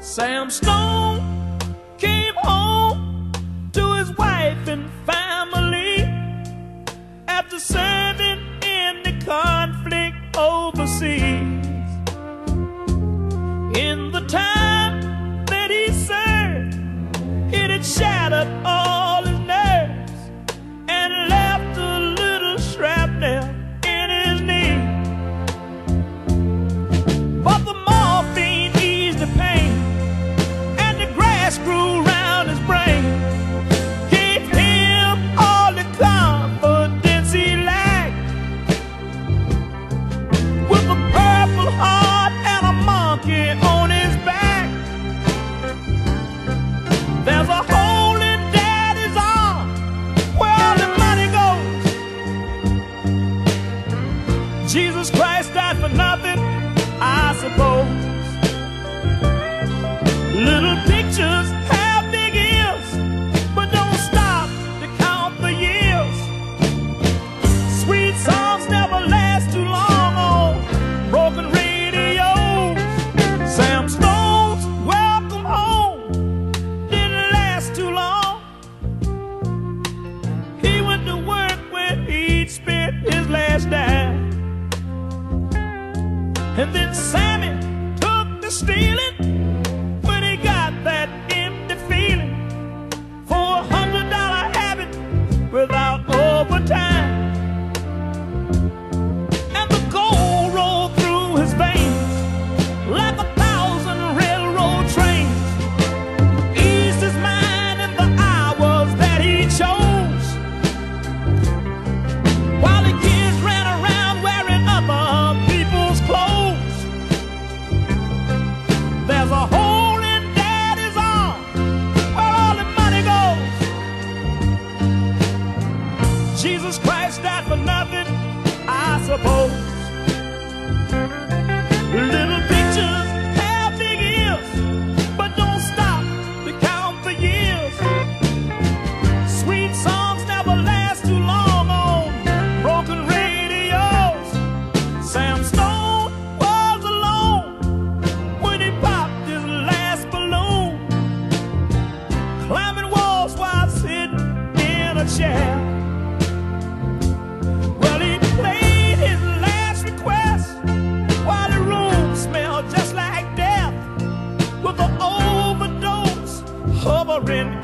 Sam Stone came home to his wife and family after serving in the conflict overseas. In the time that he served, it had shattered all his nerves and left a little shrapnel in his knee. But the morphine eased the pain, and the grass grew round his brain, gave him all the confidence he lacked. With a purple heart and a monkey on his back, there's a hole in Daddy's arm where all the money goes. Jesus Christ died for nothing, I suppose. Little pictures have big ears, but don't stop to count the years. Sweet songs never last too long on broken radios. Sam Stone's welcome home didn't last too long. He went to work when he'd spent his last dime, and then Sammy took to stealing when he got that empty feeling. For $100 habit without overtime, and the gold rolled through his veins like 1,000 railroad trains. Eased his mind in the hours that he chose, while the kids ran around wearing other people's clothes. There's a hole in Daddy's arm where all the money goes. Jesus Christ died for nothing, I suppose. Little pictures have big ears, but don't stop to count the years. Sweet songs never last too long on broken radios. Sam Stone was alone when he popped his last balloon, climbing walls while sitting in a chair. Well, he played his last request while the room smelled just like death, with an overdose hovering